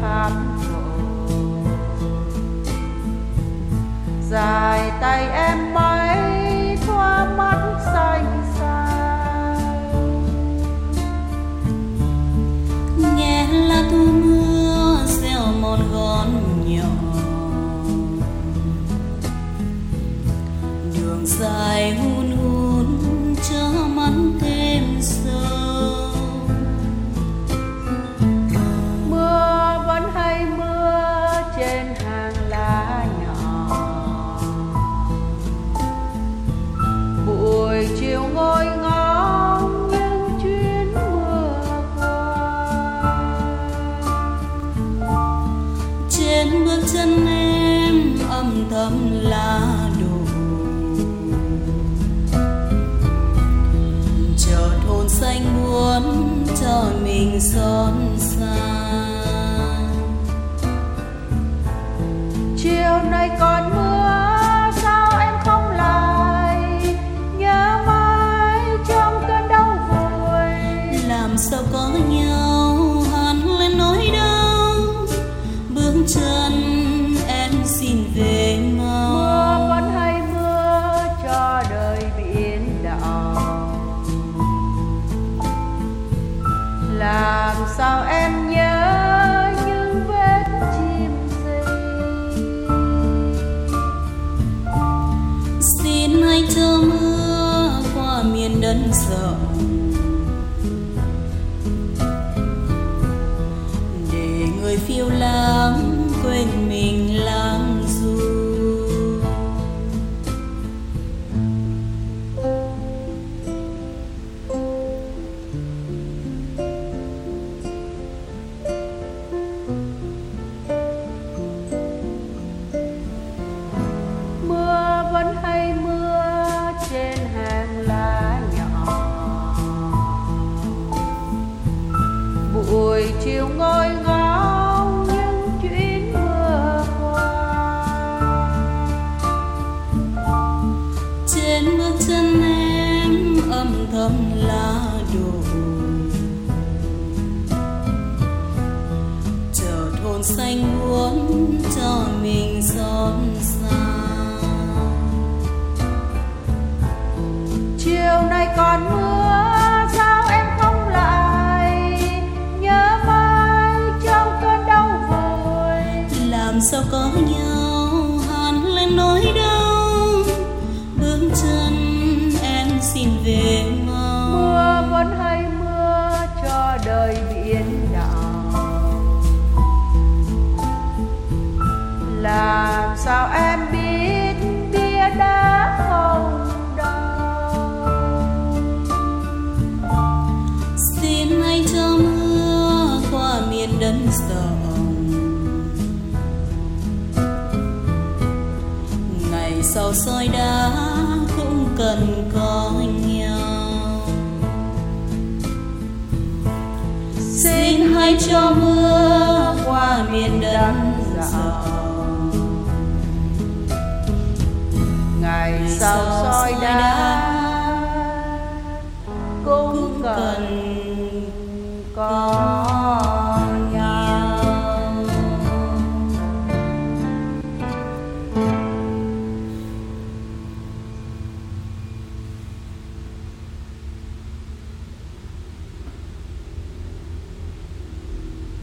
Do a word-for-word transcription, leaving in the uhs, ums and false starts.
tháp cổ, dài tay em mấy thoa mắt xanh xao. Nghe lá thu mưa reo một gón nhỏ, đường dài hun hun cho mắt thêm sâu. Mưa vẫn hay mưa trên hàng lá nhỏ, buổi chiều ngồi ngóng những chuyến mưa qua. Trên bước chân em âm thầm lá đổ, chợt hồn xanh muốn cho mình xót xa. Chiều nay còn mưa sao em không lại, nhớ mãi trong cơn đau vùi. Làm sao có nhau hàn lên nỗi đau, bước chân em xin về mau. Mưa vẫn hay mưa cho đời biển đảo, làm sao em nhớ những vết chim rơi. Xin hãy cho mưa qua miền đất rộng, để người phiêu lãng quên mình lãng du. Mưa vẫn hay mưa trên hàng lá nhỏ, buổi chiều ngồi ngóng những chuyến mưa qua. Trên bước chân em âm thầm lá đổ, chợt hồn xanh muốn cho mình xót xa. Chiều nay còn mưa sao em không lại, nhớ mãi trong cơn đau vùi. Làm sao có nhau hàn lên nỗi đau, bước chân em xin về mau. Mưa vẫn hay mưa cho đời biển đảo, làm sao em biết bia đá không đau. Xin hãy cho mưa qua miền đất rộng, ngày sau soi đá cũng cần có nhau. Xin hãy cho mưa qua miền đất rộng, Ngày sau soi đá cũng cần có